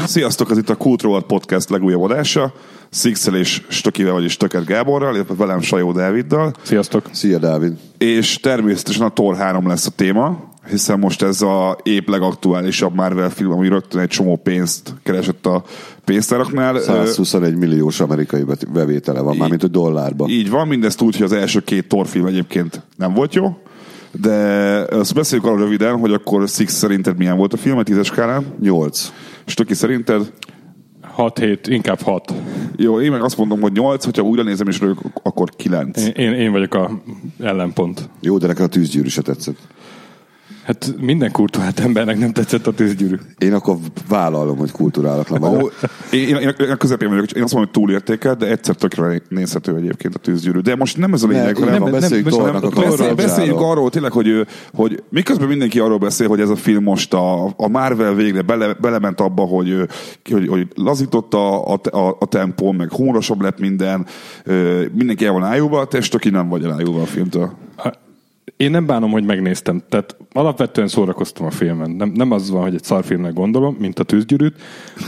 Sziasztok, ez itt a Cult Robot Podcast legújabb adása. Sixel és Stökivel, vagyis Töket Gáborral, illetve velem Sajó Dáviddal. Sziasztok! Szia, Dávid! És természetesen a Thor 3 lesz a téma, hiszen most ez a épp legaktuálisabb Marvel film, ami rögtön egy csomó pénzt keresett a pénztáraknál. 121 milliós amerikai bevétele van, mármint a dollárban. Így van, mindezt úgy, hogy az első két Thor film egyébként nem volt jó. De azt beszéljük arra röviden, hogy akkor Six szerinted milyen volt a film a 10-es skálán? 8. Stöki szerinted? 6-7, inkább 6. Jó, én meg azt mondom, hogy 8, hogyha újra nézem és rögök, akkor 9. Én vagyok a ellenpont. Jó, de nekem a tűzgyűrű se tetszett. Hát minden kultúrált embernek nem tetszett a tűzgyűrű. Én akkor vállalom, hogy kulturálatlan vagyok. Én a közepén vagyok, én azt mondom, hogy túlértékelt, de egyszer tökre nézhető egyébként a tűzgyűrű. De most nem ez a lényeg, hanem beszéljünk arról tényleg, hogy miközben mindenki arról beszél, hogy ez a film most a Marvel végre belement abba, hogy lazította a tempó, meg humorosabb lett minden, mindenki el van ájúva, te Stöki nem vagy elájúva a filmtől. Én nem bánom, hogy megnéztem. Tehát alapvetően szórakoztam a filmen. Nem az van, hogy egy szarfilmnek gondolom, mint a tűzgyűrűt,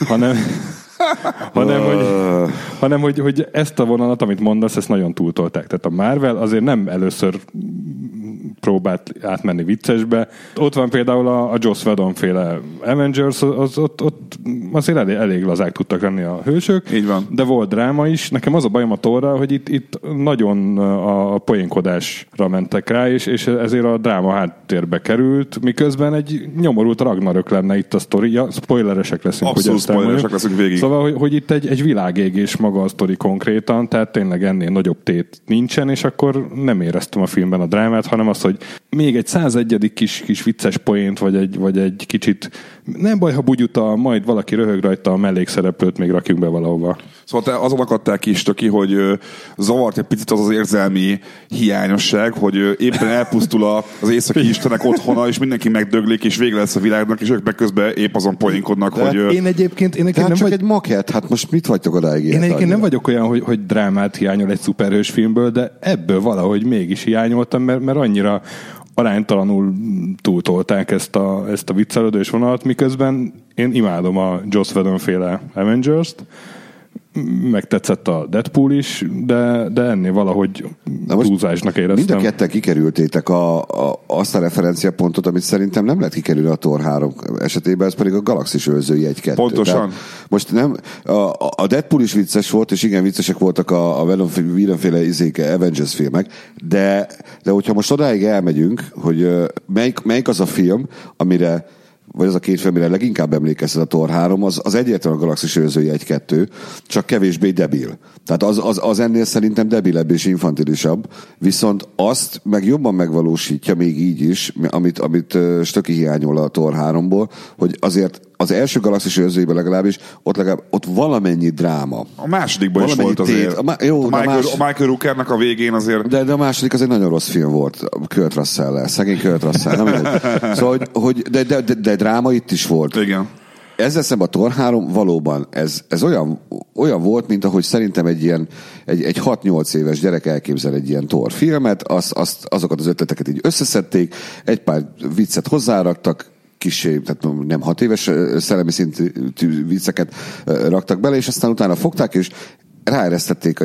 hanem hogy ezt a vonalat, amit mondasz, ezt nagyon túltolták. Tehát a Marvel azért nem először próbált átmenni viccesbe. Ott van például a Joss Whedon-féle Avengers, ott azért elég lazák tudtak lenni a hősök. Így van. De volt dráma is. Nekem az a bajom a Thorral, hogy itt nagyon a poénkodásra mentek rá, és ezért a dráma háttérbe került, miközben egy nyomorult Ragnarök lenne itt a sztori. Ja, spoileresek leszünk. Abszolút spoileresek leszünk végig. Szóval, hogy itt egy világégés maga a sztori konkrétan, tehát tényleg ennél nagyobb tét nincsen, és akkor nem éreztem a filmben a drámát, hanem azt, hogy még egy 101. kis vicces poént, vagy egy kicsit nem baj, ha bugyuta, majd valaki röhög rajta, a mellékszereplőt még rakjunk be valahova. Szóval te azon akadtál ki, Stöki, hogy zavart egy picit az érzelmi hiányosság, hogy éppen elpusztul az északi istenek otthona, és mindenki megdöglik, és vége lesz a világnak, és ők meg közben épp azon poénkodnak, hogy... Én egyébként nem csak egy makett, hát most mit vagytok odáig? Én egyébként nem vagyok olyan, hogy drámát hiányol egy szuperhős filmből, de ebből valahogy mégis hiányoltam, mert annyira aránytalanul túltolták ezt a viccelődős vonalat, miközben én imádom a Joss Whedon-féle Avengers-t, megtetszett a Deadpool is, de ennél valahogy túlzásnak éreztem. Mind a ketten kikerültétek azt a referenciapontot, amit szerintem nem lehet kikerülni a Thor 3 esetében, ez pedig a Galaxis őrzői 1-2. Pontosan. Tehát most nem, a Deadpool is vicces volt, és igen, viccesek voltak a Whedon-féle Avengers filmek, de hogyha most odáig elmegyünk, hogy melyik az a film, amire vagy az a két film, amire leginkább emlékeztet a Thor 3, az egyértelműen a Galaxis őrzői 1-2, csak kevésbé debil. Tehát az ennél szerintem debilebb és infantilisabb, viszont azt meg jobban megvalósítja még így is, amit Stöki hiányol a Thor 3-ból, hogy azért az első Galaxis őrzőjében legalábbis ott valamennyi dráma. A másodikban is volt azért. A Michael Rookernek a végén azért... De a második az egy nagyon rossz film volt. Kurt Russell-lel. Szegény Kurt Russell. Szóval, de dráma itt is volt. Igen. Ezzel szemben a Thor 3 valóban ez olyan volt, mint ahogy szerintem egy 6-8 éves gyerek elképzel egy ilyen Thor filmet, azokat az ötleteket így összeszedték, egy pár viccet hozzáraktak, kissé, tehát nem 6 éves szellemi szintű vicceket raktak bele, és aztán utána fogták, és ráeresztették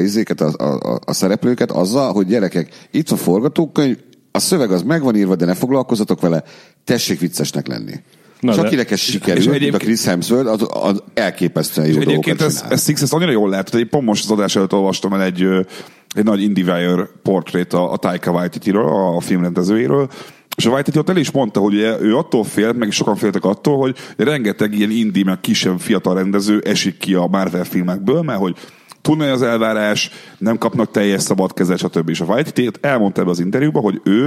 a szereplőket azzal, hogy gyerekek, itt a forgatókönyv, a szöveg az meg van írva, de ne foglalkozzatok vele, tessék viccesnek lenni. És akinek ez sikerül, mint a Chris Hemsworth, az elképesztően jó dolgokat csinál. Egyébként ezt annyira jól lehet, hogy pont most az adás előtt olvastam el egy nagy IndieWire portrét a Taika Waititiről, a filmrendezőjéről, és a Waititi ott el is mondta, hogy ő attól félt, meg is sokan féltek attól, hogy rengeteg ilyen indie, meg kisebb fiatal rendező esik ki a Marvel filmekből, mert hogy túl nagy az elvárás, nem kapnak teljes szabad kezet, stb. És a Waititi elmondta ebbe az interjúban, hogy ő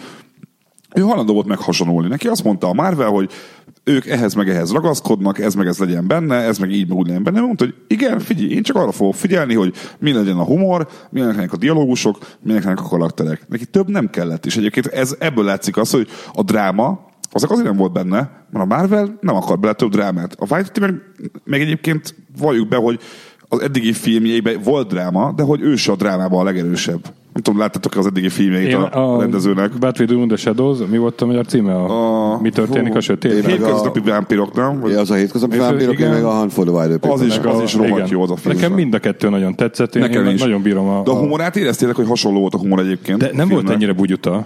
hajlandó volt meghasonulni. Neki azt mondta a Marvel, hogy ők ehhez meg ehhez ragaszkodnak, ez meg ez legyen benne, ez meg így meg úgy legyen benne. Mondta, hogy igen, figyelj, én csak arra fogok figyelni, hogy mi legyen a humor, milyenek legyenek a dialógusok, milyenek a karakterek. Neki több nem kellett. És egyébként ebből látszik az, hogy a dráma, azok azért nem volt benne, mert a Marvel nem akar bele több drámát. A Waititi meg egyébként valljuk be, hogy az eddigi filmjeiben volt dráma, de hogy ő se a drámában a legerősebb. Nem tudom, láttatok az eddigi filmjeit a rendezőnek? Batman and the Shadows, mi volt a magyar címe? Mi történik a sötétben? Hétköznapi vámpirok, nem? Az a hétköznapi vámpirok, meg a Hunt for the Wilder People. Az is rohadt jó az a film. Nekem mind a kettő nagyon tetszett, én nagyon bírom De a humorát éreztétek, hogy hasonló volt a humor egyébként? De nem volt ennyire bugyuta.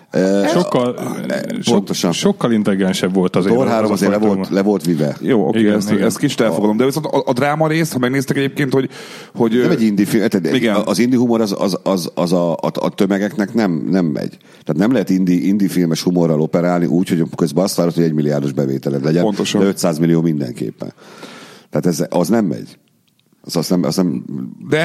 Sokkal intelligensebb volt azért. Thor 3 azért le volt vive. Jó, oké, ezt kicsit elfogadom. De viszont a dráma rész, ha megnéztek egyébként, hogy nem egy indie film. Az indie humor az a tömegeknek nem megy. Tehát nem lehet indie filmes humorral operálni úgy, hogy közben azt várod, hogy 1 milliárdos bevételed legyen. Pontosan. De 500 millió mindenképpen. Tehát az nem megy. Az nem de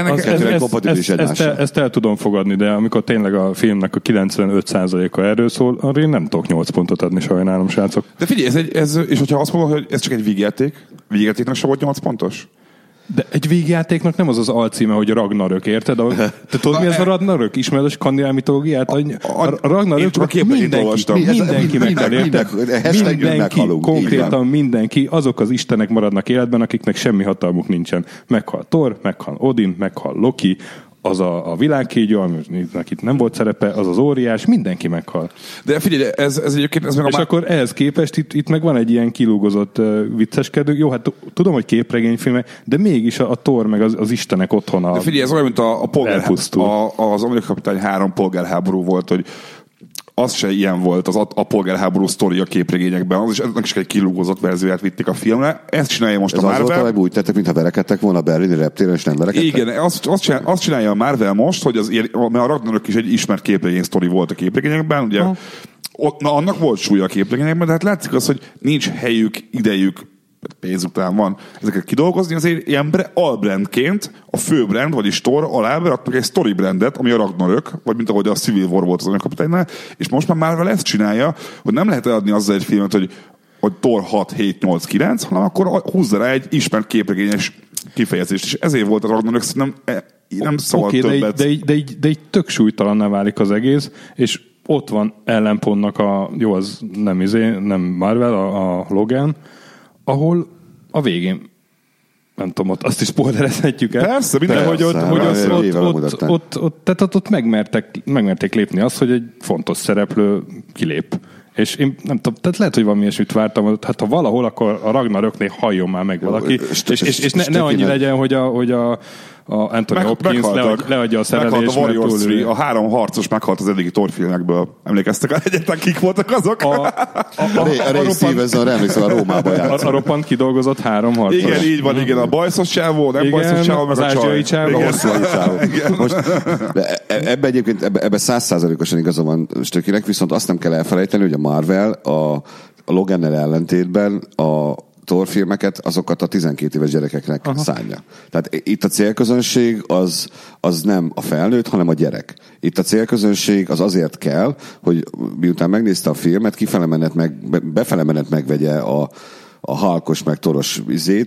ezt el tudom fogadni, de amikor tényleg a filmnek a 95%-a erről szól, arra én nem tudok 8 pontot adni, sajnálom, srácok. De figyelj, és hogyha azt mondod, hogy ez csak egy vígjátéknak sem volt 8 pontos? De egy vígjátéknak nem az alcíme, hogy Ragnarök, érted? Te tudod, mi ez a Ragnarök? Ismered a skandinál mitológiát? A Ragnarök csak mindenki meghal, érted? Mindenki, konkrétan mindenki, azok az istenek maradnak életben, akiknek semmi hatalmuk nincsen. Meghal Thor, meghal Odin, meghal Loki, az a világkígyó, aminek itt nem volt szerepe, az az óriás, mindenki meghal. De figyelj, ez egyébként... Ez meg és akkor ehhez képest itt meg van egy ilyen kilúgozott vicceskedő. Jó, hát tudom, hogy képregényfilmek, de mégis a Thor meg az istenek otthona. De figyelj, ez olyan, mint az Amerikai Kapitány 3 polgárháború volt, hogy az se ilyen volt, a polgárháború sztori a képregényekben, az is, ennek is egy kilúgozott verzióját vitték a filmre. Ezt csinálja most a Marvel. Ez az volt, hogy úgy tettek, mintha verekedtek volna a berlini reptéren, és nem verekedtek? Igen, azt csinálja a Marvel most, hogy mert a Ragnarök is egy ismert képregény sztori volt a képregényekben, ugye annak volt súlya a képregényekben, de hát látszik az, hogy nincs helyük, idejük, pénz után van ezeket kidolgozni, azért ilyen albrandként a fő brand, vagyis Thor alá beraktak egy story brandet, ami a Ragnarök, vagy mint ahogy a Civil War volt az Anyakapitánynál, és most már Marvel ezt csinálja, hogy nem lehet eladni azzal egy filmet, hogy Thor 6, 7, 8, 9, hanem akkor húzza rá egy ismert képregényes kifejezést, és ezért volt a Ragnarök, szerintem nem szabad többet. De így tök súlytalanná válik az egész, és ott van ellenpontnak jó, az nem Marvel, a Logan, ahol a végén, nem tudom, azt is spoilerezhetjük el. Persze, de hogy ott megmerték lépni azt, hogy egy fontos szereplő kilép. És én nem tudom, tehát lehet, hogy valami ilyesmit vártam, hát ha valahol, akkor a Ragnaröknél halljon már meg valaki, és ne annyi legyen, hogy a Anthony Hopkins leadja a szerelést. Meghalt a Warriors 3, a 3 harcos meghalt az eddigi Thor filmekből. Emlékeztek el egyetlen, kik voltak azok? A Ray Stevenson, emlékszem, a Rómában játszott. A roppant kidolgozott 3 harcos. Igen, így van, igen. A bajszos csávó, nem bajszos csávó, meg az ázsiai csávó. A hosszúai csávó. Ebbe egyébként, ebbe 100%-osan igaza van Stökinek, viszont azt nem kell elfelejteni, hogy a Marvel a Logannel ellentétben a Thor filmeket, azokat a 12 éves gyerekeknek szánja. Tehát itt a célközönség az nem a felnőtt, hanem a gyerek. Itt a célközönség az azért kell, hogy miután megnézte a filmet, befele menet megvegye a halkos meg toros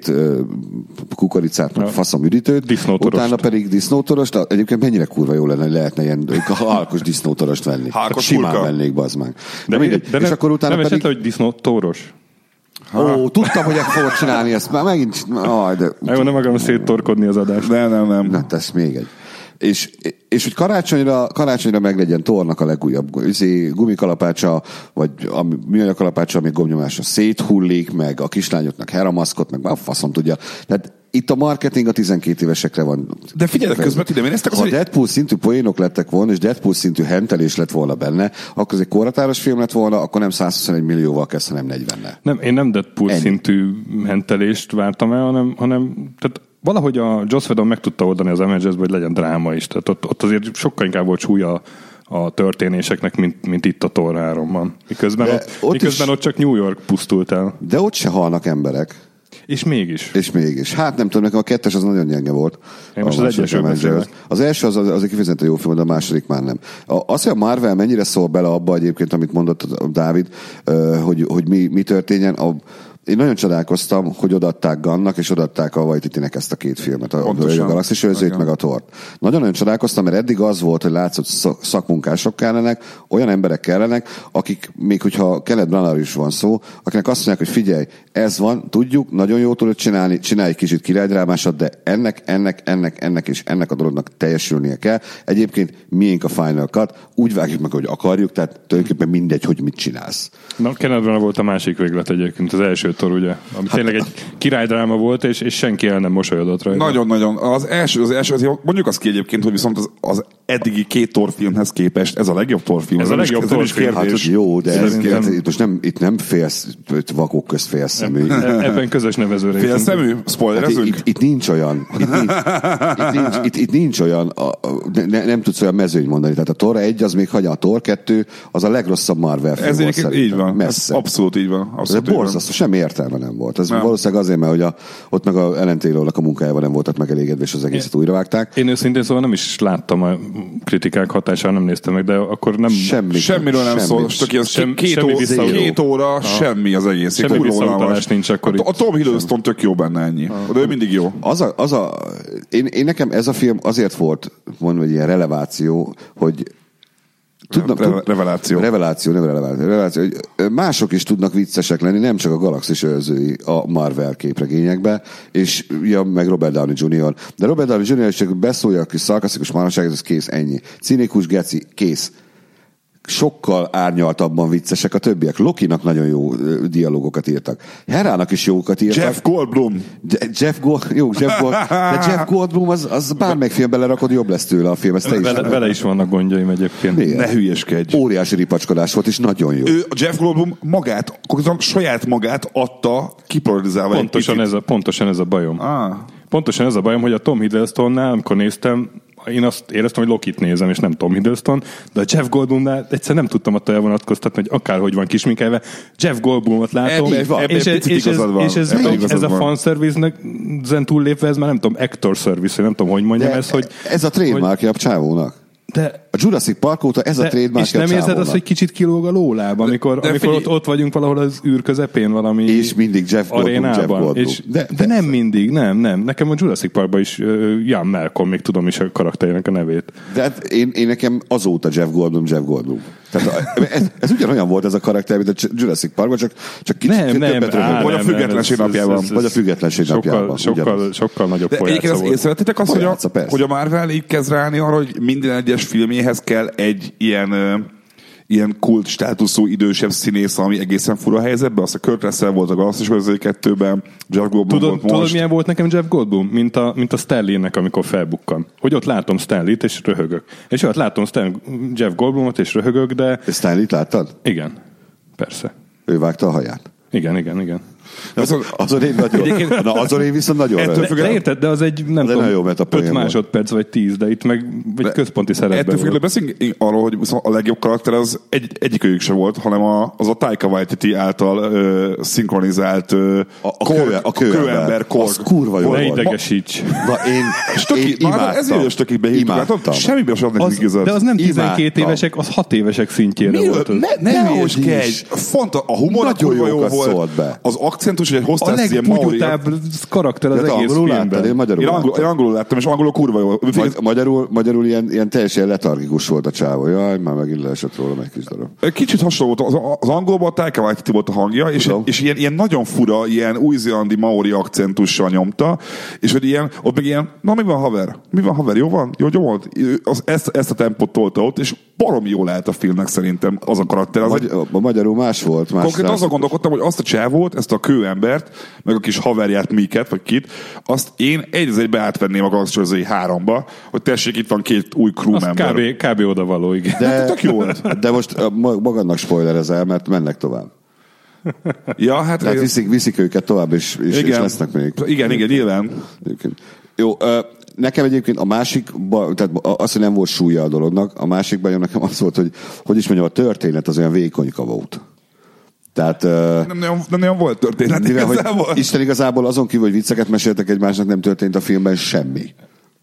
kukoricát, meg faszomüdítőt, utána pedig disznótorost, egyébként mennyire kurva jó lenne, hogy lehetne ilyen halkos disznótorost venni. Simán vennék, bazd meg. De és akkor utána nem pedig... hogy disznótoros? Tudtam, hogy fogod csinálni ezt. Már megint... Jó, nem akarom széttorkodni az adást. Nem. Na, tesz még egy. És hogy karácsonyra meglegyen Thornak a legújabb gumikalapácsa, vagy a műanyag kalapácsa, ami gomnyomásra széthullik, meg a kislányoknak heramaszkot, meg már faszom tudja. Tehát itt a marketing a 12 évesekre van. De figyelj, közben ide néztek, ha Deadpool szintű poénok lettek volna, és Deadpool szintű hentelés lett volna benne, akkor ez egy korhatáros film lett volna, akkor nem 121 millióval kezd, hanem 40-nel. Nem, én nem Deadpool szintű hentelést vártam el, hanem tehát valahogy a Joss Whedon meg tudta oldani az Avengers-ből, hogy legyen dráma is. Tehát ott azért sokkal inkább volt súlya a történéseknek, mint itt a Thor 3-ban. Miközben ott csak New York pusztult el. De ott se halnak emberek. És mégis. Hát nem tudom, nekem a 2-es az nagyon gyenge volt. Én most az egyesről beszélek. Az első az egy kifejezetten jó film, de a második már nem. Az, hogy a Marvel mennyire szól bele abba egyébként, amit mondott Dávid, hogy mi történjen, Én nagyon csodálkoztam, hogy odaadták Gunnak, és odaadták a Waititinek ezt a két filmet, a Galaxis őrzőit, meg a Thort. Nagyon-nagyon csodálkoztam, mert eddig az volt, hogy látszott szakmunkások kellenek, olyan emberek kellenek, akik, még hogyha Kenneth Branagh is van szó, akinek azt mondják, hogy figyelj, ez van, tudjuk, nagyon jól tudod csinálni, csinálj egy kicsit királydrámásat, de ennek és ennek a dolognak teljesülnie kell. Egyébként miénk a Final Cut, úgy vágjuk meg, hogy akarjuk, tehát tulajdonképpen mindegy, hogy mit csinálsz. Na, Kenneth Branagh volt a másik véglet egyébként, az első Tor, ugye? Ami tényleg egy királydráma volt, és senki el nem mosolyodott rajta. Nagyon-nagyon. Az első, mondjuk azt ki egyébként, hogy viszont az eddigi két Thor filmhez képest ez a legjobb Thor film. Ez a legjobb Thor film. Hát, jó, de itt nem félsz, vakok közt félszemű. Ebben közös nevezőre. Félszemű? Spoilerezünk? Itt nincs olyan. Itt nincs olyan, nem tudsz olyan mezőny mondani. Tehát a Thor 1 az még hagyja, a Thor 2 az a legrosszabb Marvel film volt szerintem. Így van. Messze. Abszolút így van. Ez borzasztó, semmi értelme nem volt. Ez valószínűleg azért, mert hogy ott meg a Ellen Taylornak a munkájával nem voltak megelégedve, és az egészet újra vágták. Én őszintén szóval nem is láttam a kritikák hatására, nem néztem meg, de akkor nem... Semmiről nem szól. Két óra, semmi az egész. Semmi visszautalás nincs akkor a Tom Hiddleston tök jó benne, ennyi. De ő mindig jó. Én nekem ez a film azért volt, mondom, egy ilyen releváció, hogy Reveláció, hogy mások is tudnak viccesek lenni, nem csak a Galaxis őrzői a Marvel képregényekbe, és meg Robert Downey Jr. De Robert Downey Jr. is csak beszólja a kis szarkasztikus marhaságot, ez kész, ennyi. Cinikus geci, kész. Sokkal árnyaltabban viccesek a többiek. Lokinak nagyon jó dialógokat írtak. Herának is jókat írtak. Jeff Goldblum. Jeff Goldblum az bármelyik filmben lerakod, jobb lesz tőle a film. Vele is vannak gondjaim egyébként. Miért? Ne hülyeskedj. Óriási ripacskodás volt, és nagyon jó. A Jeff Goldblum saját magát adta kiproduzálva. Pontosan ez a bajom. Pontosan ez a bajom, hogy a Tom Hiddlestonnál, amikor néztem, én azt éreztem, hogy Lokit nézem, és nem Tom Hiddleston, de a Jeff Goldblumnál egyszer nem tudtam attól elvonatkoztatni, hogy akárhogy van kisminkelve, Jeff Goldblumot látom, és ez a fanservice-zen túllépve, ez már nem tudom, actor service, nem tudom, hogy mondjam ezt, hogy... Ez a trademarkja a csávónak. De a Jurassic Park óta ez a trademark. És nem érzed azt, hogy kicsit kilóg a lóláb, amikor ott vagyunk valahol az űr közepén valami és mindig Jeff Goldblum. De nem mindig, nem. Nekem a Jurassic Parkban is Ian Malcolm, még tudom is a karakterének a nevét. De hát én nekem azóta Jeff Goldblum. Tehát ez ugyanolyan volt ez a karakter, mint a Jurassic Parkban, csak kicsit többet röhög. Vagy a függetlenség napjában. Vagy a függetlenség napjában. Sokkal nagyobb folyáca volt. De egyébként észrevettétek azt, hogy a Marvel így kezd ráállni arra, hogy minden egyes filmjéhez kell egy ilyen kult státuszú idősebb színész, ami egészen fura helyzetben. Azt a Kurt Russell volt a Galaxis őrzői 2-ben, Jeff Goldblum volt most. Tudod, milyen volt nekem Jeff Goldblum? Mint a Stanley-nek, amikor felbukkan. Hogy ott látom Stanley-t, és röhögök. És ott látom Jeff Goldblumot, és röhögök, de... Stanley-t láttad? Igen, persze. Ő vágta a haját. Igen. Azon én viszont nagyon röhög. De érted, de az egy, nem tudom, 5 másodperc vagy 10, de itt meg egy központi szerepben volt. Ettől függően beszélünk arról, hogy a legjobb karakter az egyikőjük sem volt, hanem az a Taika Waititi által szinkronizált a kőember Korg. Az kurva jó. Ne idegesíts. Én imádtam. Semmiben sem adnak igazat. De az nem 12 évesek, az 6 évesek szintjére volt. Ne hülyeskedj! A humor kurva jó volt. Az akcentus, hogy hoztál a legbugyutább karakter az egész filmben. Én angolul láttam, és angolul kurva jó. Magyarul ilyen teljesen letargikus volt a csávó. Jaj, már megint leesett róla egy kis darab. Kicsit hasonló volt. Az angolban a Taika Waititi volt a hangja, és ilyen nagyon fura, ilyen új-zélandi maori akcentussal nyomta, és hogy ilyen, ott meg ilyen, na mi van haver? Jó van? Jó volt? Ezt a tempót tolta ott, és baromi jól állt a filmnek szerintem az a karakter. A magyarul más volt. Konkrétan azon gondolkodtam, hogy azt a csávót, ezt a kőembert, meg a kis haverját Miket, vagy kit, azt én egybe átvenném a Galaxis őrzői 3-ba, hogy tessék, itt van 2 új crewmember. Kb. Odavaló, igen. De tök jó volt. De most magadnak spoilerezel, mert mennek tovább. Ja, hát... Tehát viszik őket tovább, és lesznek még. Igen, nyilván. Jó, nekem egyébként a másik, tehát az, hogy nem volt súlya a dolognak, a másik bajom nekem az volt, hogy is mondjam, a történet az olyan vékonykava volt. Tehát, nem nagyon volt történet igazából. Isten igazából azon kívül, hogy vicceket meséltek egymásnak, nem történt a filmben semmi.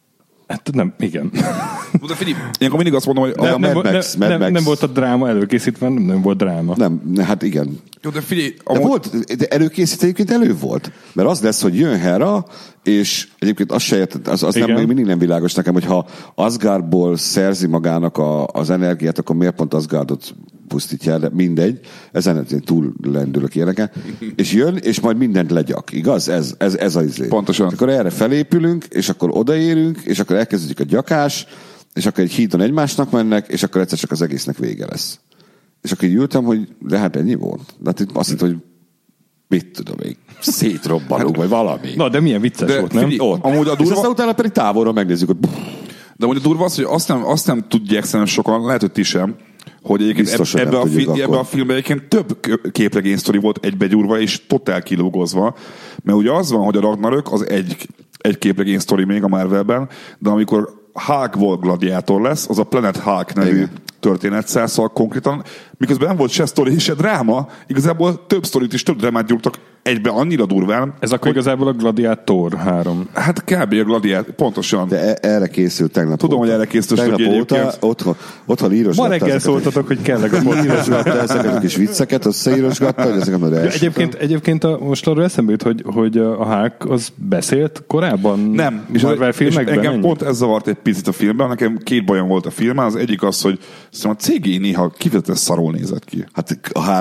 Hát nem, igen. De figyelj, ilyenkor mindig azt mondom, hogy nem volt a dráma előkészítve, nem volt dráma. Nem, hát igen. Jó, de figyelj, De előkészítve egyébként elő volt. Mert az lesz, hogy jön Hera, és egyébként az se érted, az nem, még mindig nem világos nekem, hogy ha Asgardból szerzi magának az energiát, akkor miért pont Asgardot pusztítja, de mindegy, ezen túl lendülök ilyeneken, és jön, és majd mindent legyak, igaz? Ez az izé. Pontosan. Akkor erre felépülünk, és akkor odaérünk, és akkor elkezdődik a gyakás, és akkor egy hídon egymásnak mennek, és akkor egyszer csak az egésznek vége lesz. És akkor így ültem, hogy de hát ennyi volt. De hát azt hittem, hogy mit tudom még, szétrobbanunk, vagy valami. Na, de milyen vicces volt, nem? Ott. Amúgy a durva... És aztán utána pedig távolról megnézzük, hogy... De amúgy a durva az, hogy azt nem tudják szerintem sokan, lehet, hogy ti sem, hogy egyébként ebbe a filmben egyébként több képregény sztori volt egybegyúrva és totál kilógozva, mert ugye az van, hogy a Ragnarök az egy képregény sztori még a Marvelben, de amikor Hulkból gladiátor lesz, az a Planet Hulk nevű történetszál, szóval konkrétan, miközben nem volt se sztori, se dráma, igazából több sztorit és több drámát gyúrtak egybe annyira durván. Ez akkor igazából a Gladiator 3. Hát kb. A Gladiator, pontosan. De erre készült tegnap. Tudom, hogy erre készült. Tegnap óta otthon írosgatta. Ma reggel szóltatok, hogy kellek a írosgatta ezeket a kis vicceket, összeírosgatta, hogy ezeket majd Egyébként most arra eszembe jut, hogy a Hulk az beszélt korábban? Nem. És engem pont ez zavart egy picit a filmben. Nekem két bajom volt a filmben. Az egyik az, hogy a CGI néha kifejezetten szarul nézett ki. Hát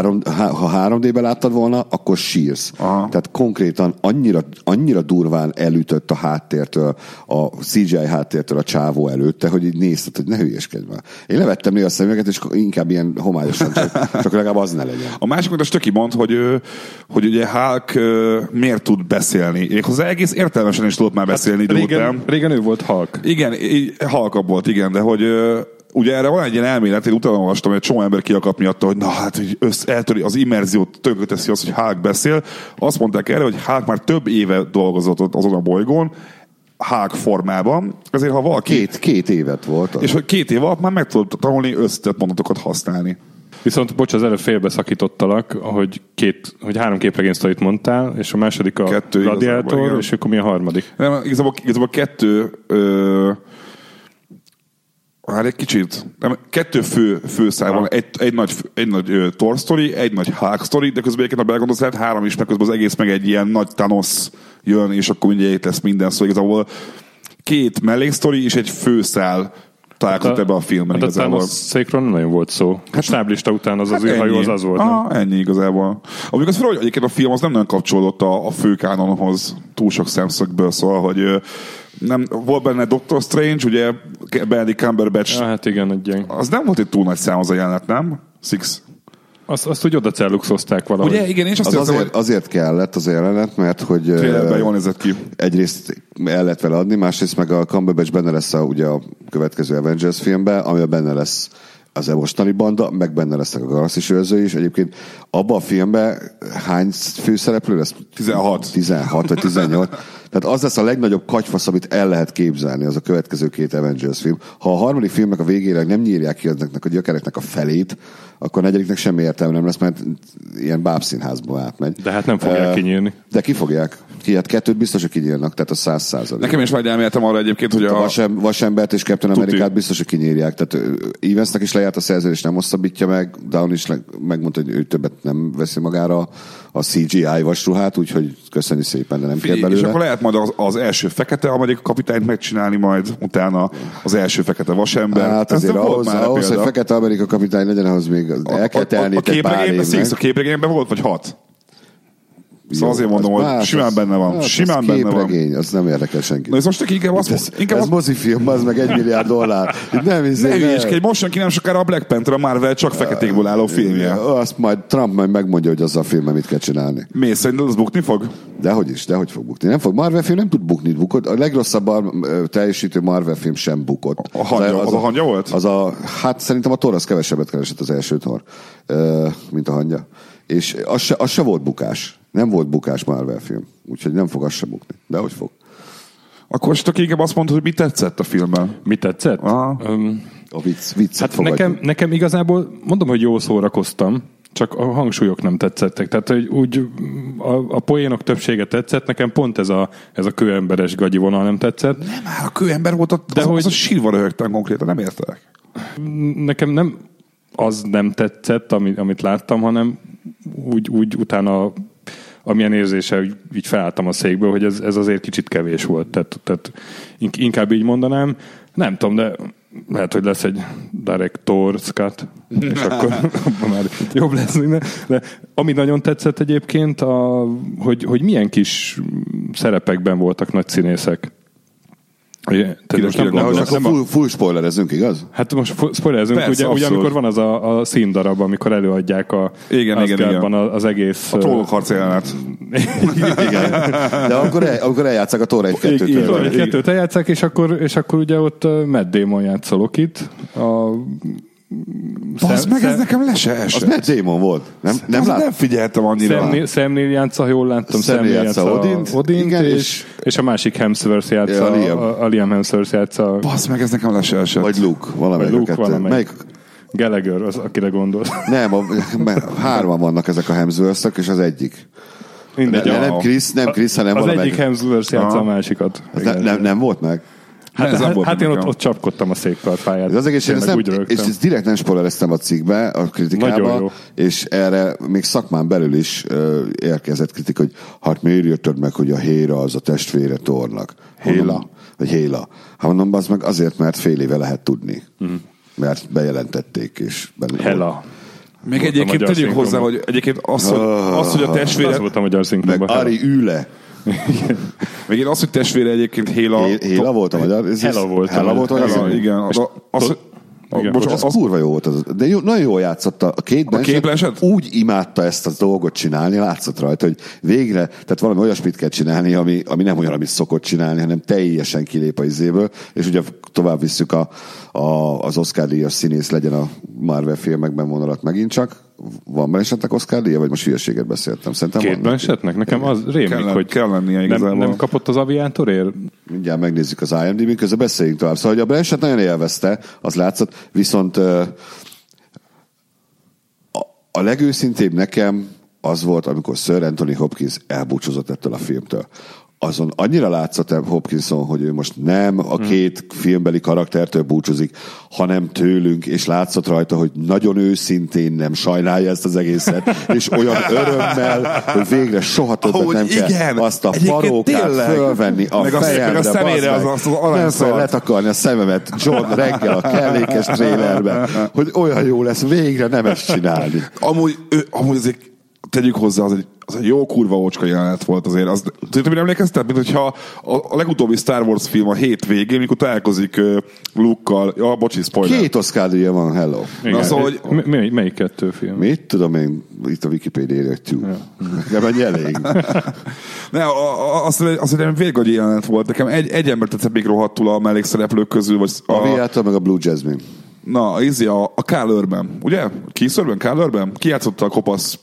ha 3D-ben láttad volna, akkor sírsz. Aha. Tehát konkrétan annyira durván elütött a háttértől, a CGI háttértől a csávó előtte, hogy így nézted, hogy ne hülyeskedj már. Én levettem néha a szemüveget, és inkább ilyen homályosan, csak legalább az ne legyen. A másik, amit a Stöki mond, hogy ugye Hulk miért tud beszélni. Én hozzá egész értelmesen is tudott már beszélni idő után. Régen ő volt Hulk. Igen, Hulk volt, igen, de hogy ugye erre van egy ilyen elmélet, én utána olvastam, hogy egy csomó ember kiakadt miatta, hogy na hát, hogy eltöri az immerziót, tönkreteszi az, hogy Hulk beszél. Azt mondták erre, hogy Hulk már több éve dolgozott azon a bolygón, Hulk formában, ezért ha valaki... Két évet volt. És hogy 2 év alatt már meg tudod tanulni összetett mondatokat használni. Viszont, bocs, az előbb félbeszakítottalak, hogy 3 képregény sztorit mondtál, és a második a 2 Gladiator, és akkor mi a harmadik? Nem, igazából 2... Hát egy kicsit. Nem, 2 főszál van. Egy nagy Thor sztori, egy nagy Hulk sztori, de közben egyébként, ha belegondolsz, lehet 3 is, meg közben az egész meg egy ilyen nagy Thanos jön, és akkor mindjárt lesz minden. Szóval igazából 2 melléksztori és egy főszál találkozott ebbe a filmben hát igazából. A Thanos-székről nem nagyon volt szó. Hát stáblista után az űrhajó az volt. Ennyi igazából. Amikor az fel, hogy egyébként a film az nem nagyon kapcsolódott a főkánonhoz túl sok szemszögből, szóval, hogy nem, volt benne Doctor Strange, ugye Benedict Cumberbatch. Hát igen, egy gyeng. Az nem volt egy túl nagy szám az a jelenet, nem? Azt úgy oda celluxozták valahogy. Ugye, igen, és azért kellett az jelenet, mert hogy jól nézett ki. Egyrészt el lehet vele adni, másrészt meg a Cumberbatch benne lesz ugye a következő Avengers filmben, amiben benne lesz az mostani banda, meg benne lesznek a galaxis őrzői is. Egyébként abban a filmben hány főszereplő lesz? 16 vagy 18. Tehát az lesz a legnagyobb katyfasz, amit el lehet képzelni, az a következő 2 Avengers film. Ha a harmadik filmnek a végére nem nyírják ki azoknak a gyökereknek a felét, akkor a negyediknek semmi értelme nem lesz, mert ilyen bábszínházba átmegy. De hát nem fogják kinyírni. De ki fogják. Hát 2 biztos, hogy kinyírnak, tehát a 100%. Nekem is majd elméletem arra egyébként, hogy a Vasembert és Captain Amerikát biztos, hogy kinyírják. Tehát Evansnak is lejárt a szerződés, nem hosszabbítja meg, Down is megmondta, hogy ő többet nem veszi magára a CGI vasruhát, úgyhogy köszönjük szépen, de nem kell belőle. És akkor lehet majd az első fekete amerikai kapitányt megcsinálni majd, utána az első fekete vasember. Hát azért ahhoz hogy fekete amerikai kapitány legyen, ahhoz még el kell telni egy pár évnek. A képregényben volt, vagy 6? Szóval azért mondom, hogy simán benne van. Simán benne van. Képregény, az nem érdekel senki. Na ez most inkább azt ez mozifilm, az meg $1 milliárd. Nem hülyeskedj, most senki nem sokára a Black Panther, a Marvel csak feketékből álló filmje. Azt majd Trump megmondja, hogy azzal a filmmel mit kell csinálni. Mész, szerinted az bukni fog? Dehogy fog bukni. Nem fog. Marvel film nem tud bukni. A legrosszabb teljesítő Marvel film sem bukott. Az a hangya volt? Hát szerintem a Thor az kevesebbet keresett az első Thor, mint a hangya. És az se volt bukás. Nem volt bukás Marvel film. Úgyhogy nem fog az se bukni. De hogy fog? Akkor most inkább azt mondod, hogy mi tetszett a filmben? Mi tetszett? A viccet hát nekem igazából, mondom, hogy jól szórakoztam. csak a hangsúlyok nem tetszettek. Tehát, hogy úgy a poénok többsége tetszett, nekem pont ez a kőemberes gagyi vonal nem tetszett. Nem, már a kőember volt ott, de az a sírva röhögtem konkrétan, nem értelek. Nekem nem az nem tetszett, amit láttam, hanem úgy utána amilyen érzéssel így felálltam a székből, hogy ez azért kicsit kevés volt. Tehát inkább így mondanám. Nem tudom, de lehet, hogy lesz egy director's cut, és akkor már jobb lesz minden. De ami nagyon tetszett egyébként, hogy milyen kis szerepekben voltak nagy színészek. Full spoilerezünk, igaz? Hát most spoilerezünk, ugye amikor van az a színdarab, amikor előadják igen. az egész... A trollok harc jelenet. Igen. De amikor eljátszák a Thor 1-2-t. Thor 1-2-t eljátszák, és akkor ugye ott Matt Damon játszol Lokit. Meg ez nekem le se esett. Az Matt Damon volt. Nem figyeltem annyira. Sam Neill játsza, ha jól láttam. Sam Neill játsza Odint, és a másik Hemsworth játsza, a Liam Hemsworth játsza. Basz meg, ez nekem le se esett. Vagy Luke, valamelyik. Gallagher, az, akire gondol. Nem, hárman vannak ezek a Hemsworth-ök, és az egyik. Nem Chris, hanem az valamelyik. egyik Hemsworth játsza a másikat. Nem volt meg? Hát én ott csapkodtam a székkarfáját. Az egész, és ezt direkt nem spoilereztem a cikkbe, a kritikába, és erre még szakmán belül is érkezett kritik, hogy hát miért írtad meg, hogy a Héra az a testvére Thornak. Héla. Hát mondom, az meg azért, mert fél éve lehet tudni. Mert bejelentették, és benne Hela. Még egyébként tegyük hozzá, hogy egyébként az, hogy a testvére... Az volt a magyar szinkronban. Meg Ari Üle. Még én az, hogy testvére egyébként Héla volt a magyar. Hela volt a magyar. Igen. Az kurva jó volt. De nagyon jól játszott a Kate Blanchett. Úgy imádta ezt a dolgot csinálni, látszott rajta, hogy végre, tehát valami olyasmit kell csinálni, ami nem olyan, amit szokott csinálni, hanem teljesen kilép a izéből, és ugye tovább visszük az Oscar-díjas színész legyen a Marvel filmekben vonalat megint csak. Van Blanchettnek Oscar-díja, vagy most hülyeséget beszéltem? Szerintem Kate Blanchettnek? Nekem az rémlik, hogy kell lennie igazából. Nem kapott az Aviátorért? Mindjárt megnézzük az IMDb-n, közben beszéljünk tovább. Szóval, hogy a Blanchett nagyon élvezte, az látszott, viszont a legőszintébb nekem az volt, amikor Sir Anthony Hopkins elbúcsúzott ettől a filmtől. Azon annyira látszott Hopkinson, hogy ő most nem a két filmbeli karaktertől búcsúzik, hanem tőlünk, és látszott rajta, hogy nagyon őszintén nem sajnálja ezt az egészet, és olyan örömmel, hogy végre soha többet nem kell azt a parókát fölvenni a fejemre, a szemére az nem letakarni a szememet John reggel a kellékes trélerben, hogy olyan jó lesz végre nem ezt csinálni. Amúgy azért tegyük hozzá, az egy jó kurva ócska jelenet volt azért. Tudod, hogy emlékeztem? Mint hogyha a legutóbbi Star Wars film a hét végén, mikor találkozik Luke-kal. Bocsi, spoiler. 2 Oscar-díja van, hello. Na, szóval, hogy... Melyik 2 film? Mit tudom én, itt a Wikipédia egy túl. Nem ennyi elég. Azt hiszem, vérgagyi jelenet volt. Nekem egy ember tetszett még rohadtul a mellékszereplők közül. Vagy a Viáta meg a Blue Jasmine. Na, a Kyle Urban, ugye? Keith Urban? Kyle Urban? Ki játszotta a kopasz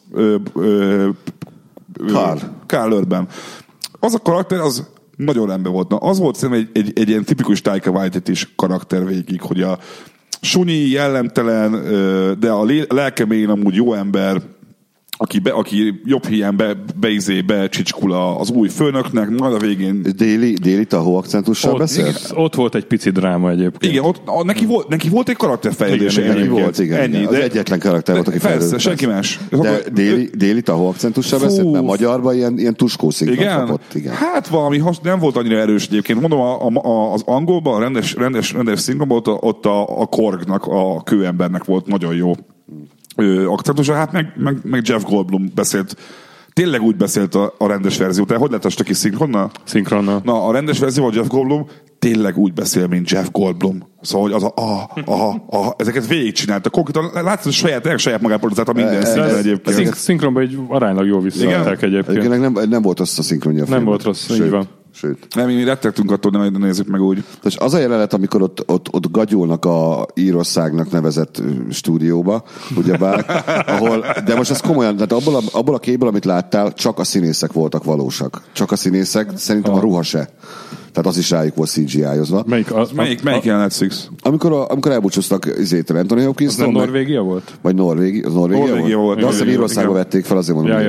Kyle Urban. Az a karakter, az nagyon rendben volt. Na, az volt szerintem egy ilyen tipikus Taika Waititi-s karakter végig, hogy a sunyi, jellemtelen, de a lelkeméjén amúgy jó ember, aki jobb hiány becsicskul az új főnöknek, majd a végén... Déli tahó akcentussal beszélt? Ott volt egy pici dráma egyébként. Igen, neki volt egy karakterfejlődése. Neki volt, igen. Ennyi, az egyetlen karakter volt, aki fejlődött. Persze, senki más. De déli tahó akcentusszel beszélt, mert magyarban ilyen tuskó szinkron kapott. Igen. Hát valami nem volt annyira erős egyébként. Mondom, az angolban, a rendes szinkronban, ott a Korgnak, a kőembernek volt nagyon jó akcentusa, hát meg Jeff Goldblum beszélt, tényleg úgy beszélt a rendes verzió. Tehát hogy lett a stöki szinkronnal? Szinkronnal. Na, a rendes verzió, Jeff Goldblum tényleg úgy beszél, mint Jeff Goldblum. Szóval, hogy ezeket végigcsinálta. Konkrétan látszott, hogy saját magából a minden szinten egyébként. Szinkronban egy aránylag jól visszaadták egyébként. Nem volt rossz a szinkronja. Nem volt rossz, így van. Sőt. Nem, mi rettegtünk attól, nem nézzük meg úgy. Tehát az a jelenet, amikor ott gagyulnak a Írországnak nevezett stúdióba, ugyebár, de most ez komolyan, tehát abból a képből, amit láttál, csak a színészek voltak valósak. Csak a színészek, szerintem a ruha se. Tehát az is rájuk volt CGI-ozva. Melyik jelenet Six? Amikor elbúcsúztak Anthony Hopkins. Az Norvégia volt? Vagy Norvégia volt. De azt hiszem Írországba vették fel, azért mondom.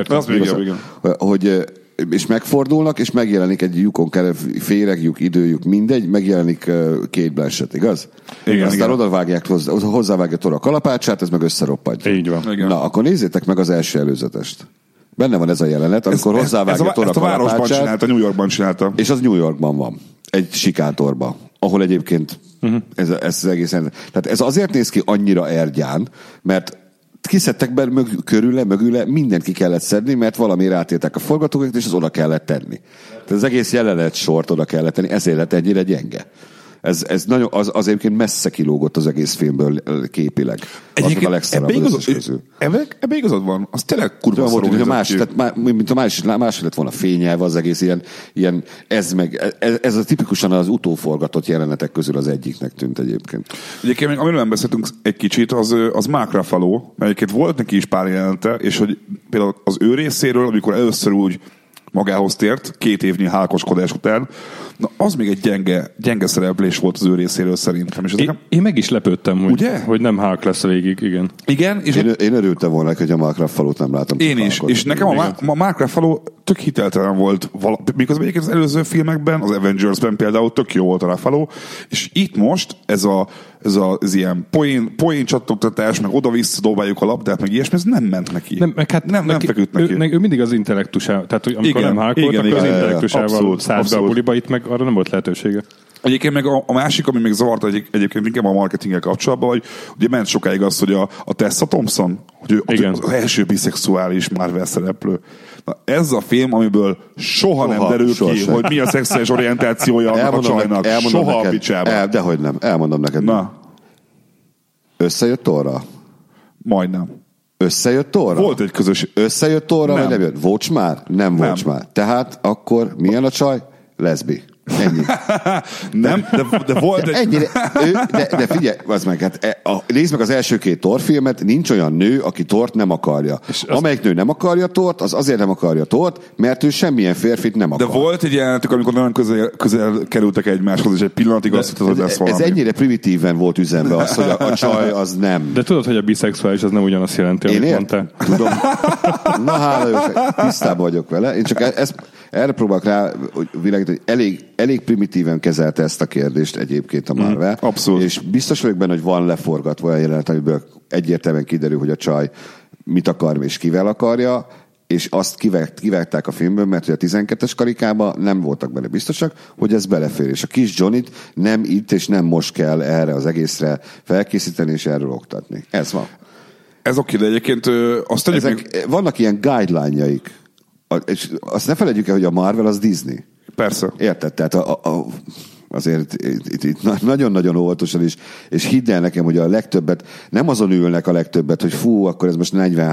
Hogy és megfordulnak, és megjelenik egy lyukon féreg, lyuk, időjük, mindegy, megjelenik Kate Blanchett, igaz? Igen, aztán odavágják hozzávágja Tora kalapácsát, ez meg összeroppantja. Így van. Igen. Na, akkor nézzétek meg az első előzetest. Benne van ez a jelenet, amikor hozzávágja Tora kalapácsát. Ezt a városban csinálta, New Yorkban csinálta. És az New Yorkban van. Egy sikátorban, ahol egyébként ez az egészen... Tehát ez azért néz ki annyira ergyán, mert kiszedtek be mögüle, mindent ki kellett szedni, mert valami rátértek a forgatókönyvet, és az oda kellett tenni. Tehát az egész jelenet sort oda kellett tenni, ezért lett ennyire gyenge. Ez nagyon, az egyébként messze kilógott az egész filmből képileg. Egyébként a legszarabb az összes közül. Ebbe igazad van. Az tényleg kurva szorú. Mint a más lett volna fényelve az egész ilyen ez a tipikusan az utóforgatott jelenetek közül az egyiknek tűnt egyébként. Egyébként még amiről nem beszéltünk egy kicsit, az Mark Ruffalo, mert egyébként volt neki is pár jelenete, és hogy például az ő részéről, amikor először úgy magához tért, 2 évnyi hálkoskodás után, na az még egy gyenge szereplés volt az ő részéről szerintem. És én meg is lepődtem, hogy nem Hulk lesz végig, igen. Igen. És én örültem volna, hogy a Mark Ruffalo-t nem látom. Én is, és nekem a Mark Ruffalo tök hiteltelen volt, miközben egyébként az előző filmekben, az Avengersben például tök jó volt a Ruffalo, és itt most ez ilyen poén csattogtatás, meg oda-vissza dobáljuk a labdát, meg ilyesmi, ez nem ment neki. Nem feküdt neki. Ő mindig az intellektusával, tehát hogy amikor nem Hulk volt, akkor az intellektusával szállt be a buliba, itt meg arra nem volt lehetősége. Egyébként meg a másik, ami még zavarta egyébként inkább a marketinggel kapcsolatban, hogy ugye ment sokáig az, hogy a Tessa Thompson, hogy ő az első biszexuális Marvel szereplő. Na, ez a film, amiből soha nem derül ki, hogy mi a szexuális orientációja annak a csajnak. Soha a picsában. Dehogy nem. Elmondom neked. Na. Összejött Thorra? Majdnem. Összejött Thorra? Volt egy közös... Összejött Thorra, vagy nem jött? Vocs már? Nem vocs már. Tehát akkor milyen a csaj? Leszbi. Ennyi. Nem, de volt egy... Ennyire, de figyelj, nézd meg az első 2 Thor filmet, nincs olyan nő, aki Thort nem akarja. Amelyik nő nem akarja Thort, az azért nem akarja Thort, mert ő semmilyen férfit nem akar. De volt egy jelenetük, amikor nagyon közel kerültek egymáshoz, és egy pillanatig azt hittad, hogy lesz valami. Ez ennyire primitíven volt üzenve az, hogy a csaj az nem. De tudod, hogy a biszexuális az nem ugyanazt jelenti, amit mondtál? Tudom. Na hála, tisztában vagyok vele. Én csak erre próbálok rá világítani, hogy elég primitíven kezelte ezt a kérdést egyébként a Marvel. Abszolút. És biztos vagyok benne, hogy van leforgatva olyan jelenet, amiből egyértelműen kiderül, hogy a csaj mit akar és kivel akarja, és azt kivágták a filmből, mert hogy a 12-es karikába nem voltak benne biztosak, hogy ez belefér. És a kis Johnnyt nem itt és nem most kell erre az egészre felkészíteni és erről oktatni. Ez van. Ez oké, de egyébként azt vannak ilyen guideline-jaik. És azt ne felejtjük el, hogy a Marvel az Disney. Persze. Érted? Tehát azért itt nagyon-nagyon óvatosan és hidd el nekem, hogy a legtöbbet, nem azon ülnek a legtöbbet, hogy fú, akkor ez most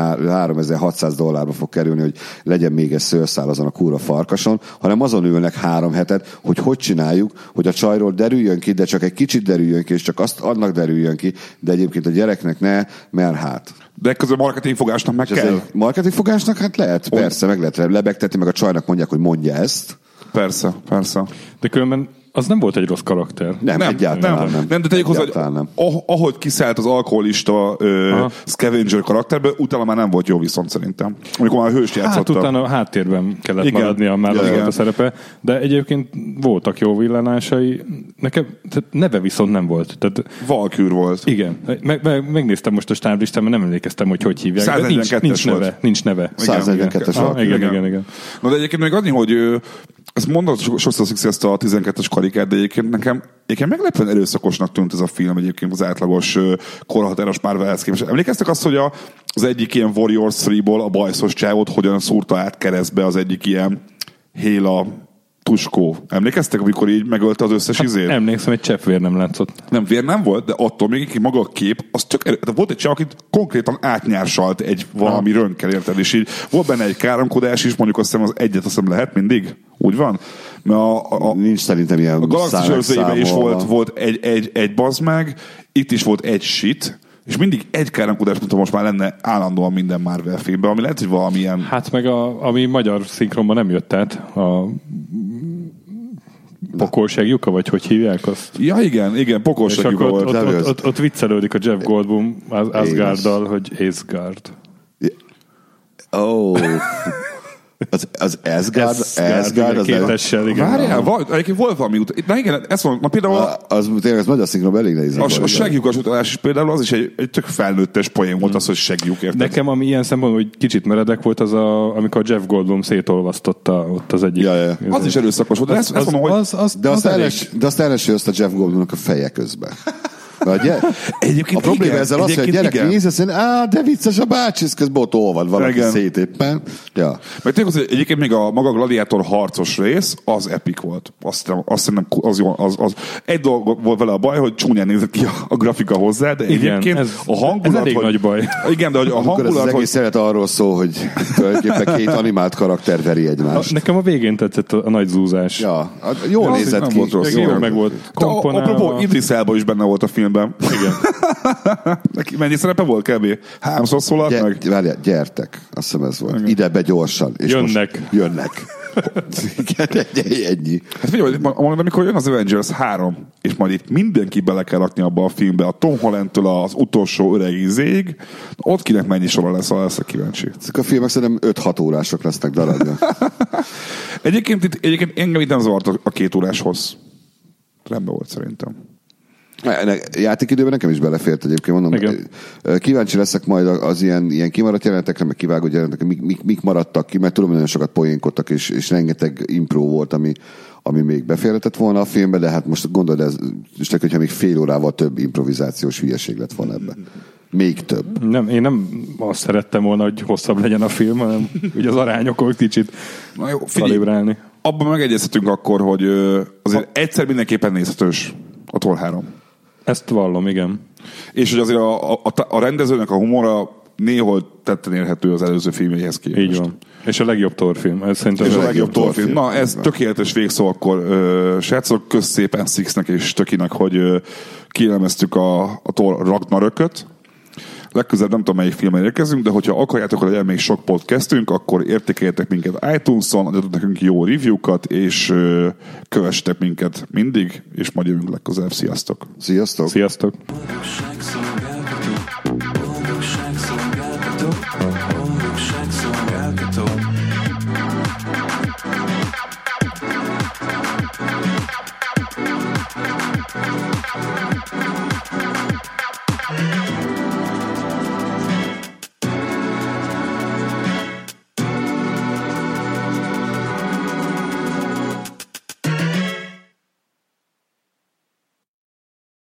$43,600 fog kerülni, hogy legyen még egy szőrszál azon a kurva farkason, hanem azon ülnek 3 hetet, hogy csináljuk, hogy a csajról derüljön ki, de csak egy kicsit derüljön ki, és csak annak derüljön ki, de egyébként a gyereknek ne, mert hát. De közben marketingfogásnak meg kell. Marketingfogásnak hát lehet, persze, meg lehet lebegtetni, meg a csajnak mondják, hogy mondja ezt. Persze. De különben az nem volt egy rossz karakter. Nem, egyáltalán nem. Nem, de tegyük hozzá, hogy ahogy kiszállt az alkoholista Scavenger karakterből, utána már nem volt jó viszont szerintem. Amikor már a hőst játszotta. Hát utána a háttérben kellett maradnia, már az volt a szerepe. De egyébként voltak jó villanásai. Nekem neve viszont nem volt. Valkür volt. Igen. Megnéztem most a stáblistán, mert nem emlékeztem, hogy hívják. 142-es nincs neve. 142-es Valkür. Igen. Na de egyébként még annyi, hogy ezt mondott sokszor ezt a 12-es karikát, de egyébként nekem meglepően erőszakosnak tűnt ez a film egyébként az átlagos korhatáros Marvelhez képest. Emlékeztek azt, hogy az egyik ilyen Warriors 3-ból a bajszos csávot hogyan szúrta át keresztbe az egyik ilyen Héla Tuskó. Emlékeztek, amikor így megölte az összes izét? Emlékszem, egy csepp vér nem látszott. Nem, vér nem volt, de attól még maga a kép, az tök volt egy csáv, akit konkrétan átnyársalt egy valami röntgen, érted? És így volt benne egy káromkodás is, mondjuk azt hiszem az egyet azt hiszem lehet mindig. Úgy van? Mert nincs szerintem ilyen a Galaxis őrzőjében is volt egy bazd meg, itt is volt egy shit, és mindig egy káromkodás, mint most már lenne állandóan minden Marvel filmben, ami lehet, hogy valamilyen... Hát meg ami magyar szinkronban nem jött át, Pokolság Lyuka, vagy hogy hívják azt? Ja, igen, Pokolság Lyuka volt. Ott viccelődik a Jeff Goldblum Asgarddal, hogy Asgard. Oh. Az Asgard az kétessel, igen. Várjál, volt valami na igen, ezt mondom, például az tényleg az magyar szinkronban elég nehéz. A segjukas utalás is például az is egy tök felnőttes poén volt az, hogy segjuk, érted? Nekem ami ilyen szempontból, hogy kicsit meredek volt az amikor Jeff Goldblum szétolvasztotta ott az egyik. Ja. Az is erőszakos volt, de ezt mondom, hogy... De azt eleső a Jeff Goldblumnak a feje közben. Egyébként a probléma ezzel az, hogy a gyerek néz, azt mondja, de vicces a bácsi, ez közben ott olvad valaki szét éppen. Ja. Mert tényleg az, egyébként még a maga gladiátor harcos rész, az epic volt. Azt hiszem, az jó. Az. Egy dolog volt vele a baj, hogy csúnyán nézett ki a grafika hozzá, de egyébként a hangulat... Ez elég nagy baj. Igen, de a hangulat... Az egész szeret arról szól, hogy tulajdonképpen két animált karakter veri egymást. Nekem a végén tetszett a nagy zúzás. Ja, jól nézett ki. Jól meg volt komponálva. Apropó, Idris Elba is benne volt a filmben. Igen. Neki mennyi szerepe volt kb? 3-szor szólalt meg? Várjál, gyertek. Azt hiszem ez volt. Ide be gyorsan. És jönnek. Ennyi. Hát figyelj, mondom, amikor jön az Avengers 3, és majd itt mindenki bele kell rakni abba a filmbe, a Tom Hollandtől az utolsó öreg izéig, ott kinek mennyi sora lesz, arra leszek kíváncsi. Ezek a filmek szerintem 5-6 órások lesznek darabja. Egyébként engem itt nem zavart a 2 órás hossz. Rendben volt szerintem. Játékidőben nekem is belefért egyébként, mondom. Igen. Kíváncsi leszek majd az ilyen kimaradt jelenetekre, meg kivágott jelenetekre, mik maradtak ki, mert tudom, hogy nagyon sokat poénkodtak, és rengeteg impro volt, ami még beférhetett volna a filmbe, de hát most gondold, hogyha még fél órával több improvizációs hülyeség lett volna ebben. Még több. Én nem azt szerettem volna, hogy hosszabb legyen a film, hanem ugye az arányokon kicsit kalibrálni. Abban megegyezhetünk akkor, hogy azért egyszer mindenképpen nézhetős a Thor 3. Ezt vallom, igen. És hogy azért a rendezőnek a humora néhol tetten érhető az előző filmjeihez képest. Így van. És a legjobb Thor film. Ez és a legjobb Thor film. Na, ez tökéletes végszó akkor. Srácok, kösz szépen Sixnek és Tökinek, hogy kielemeztük a Thor Ragnarököt. Legközelebb nem tudom, melyik filmen érkezünk, de hogyha akarjátok, hogy legyen még sok podcastünk, akkor értékeljetek minket iTunes-on, adjatok nekünk jó review-kat, és kövessetek minket mindig, és majd jövünk legközelebb. Sziasztok! Sziasztok! Sziasztok!